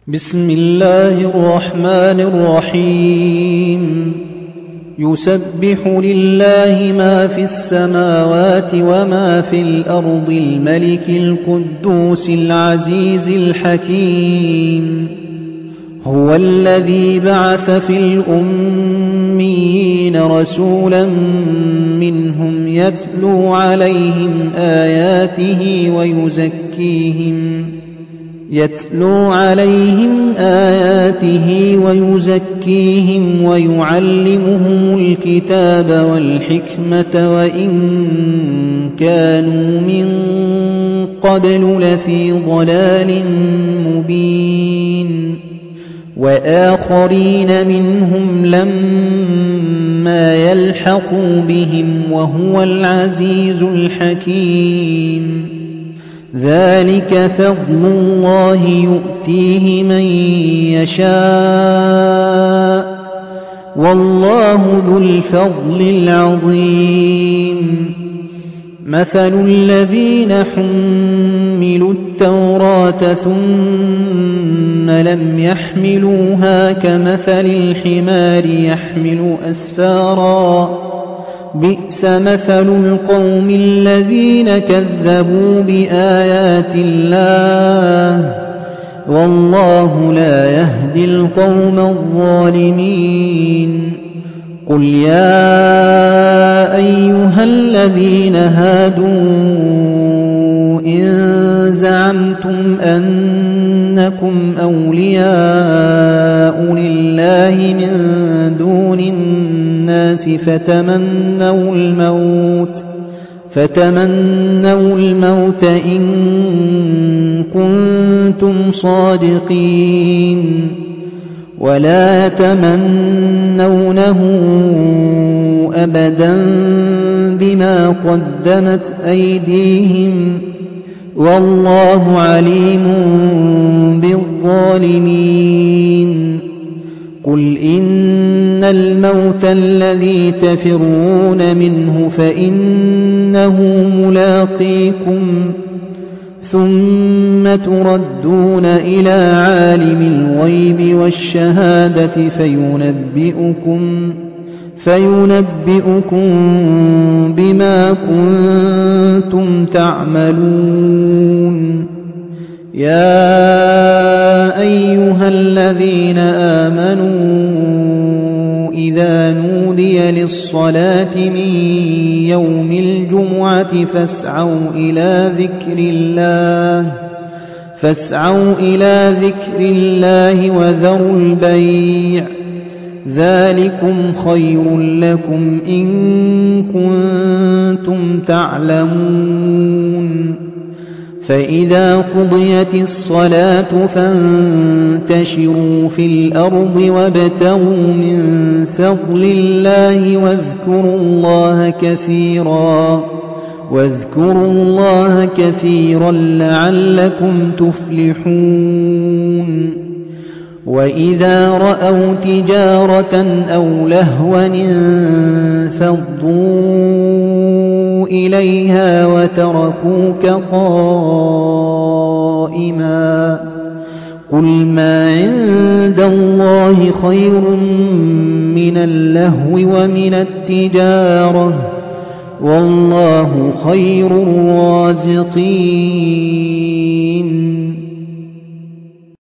بسم الله الرحمن الرحيم. يسبح لله ما في السماوات وما في الأرض الملك القدوس العزيز الحكيم. هو الذي بعث في الأميين رسولا منهم يتلو عليهم آياته ويزكيهم ويعلمهم الكتاب والحكمة وإن كانوا من قبل لفي ضلال مبين. وآخرين منهم لما يلحقوا بهم وهو العزيز الحكيم. ذلك فضل الله يؤتيه من يشاء والله ذو الفضل العظيم. مثل الذين حملوا التوراة ثم لم يحملوها كمثل الحمار يحمل أسفارا بئس مثل القوم الذين كذبوا بآيات الله والله لا يهدي القوم الظالمين. قل يا أيها الذين هادوا إن زعمتم أنكم أولياء لله من دون الناس فتمنوا الموت إن كنتم صادقين ولا يتمنونه أبدا بما قدمت أيديهم والله عليم بالظالمين. قل إن الموت الذي تفرون منه فإنه ملاقيكم ثم تردون إلى عالم الغيب والشهادة فينبئكم بما كنتم تعملون. يا أيها الذين آمنوا إذا نودي للصلاة من يوم الجمعة فاسعوا إلى ذكر الله وذروا البيع ذلكم خير لكم إن كنتم تعلمون. فإذا قضيت الصلاة فانتشروا في الأرض وابتغوا من فضل الله واذكروا الله كثيرا لعلكم تفلحون. وإذا رأوا تجارة أو لهوا انفضوا إليها وتركوك قائما. قل ما عند الله خير من اللهو ومن التجارة والله خير الرازقين.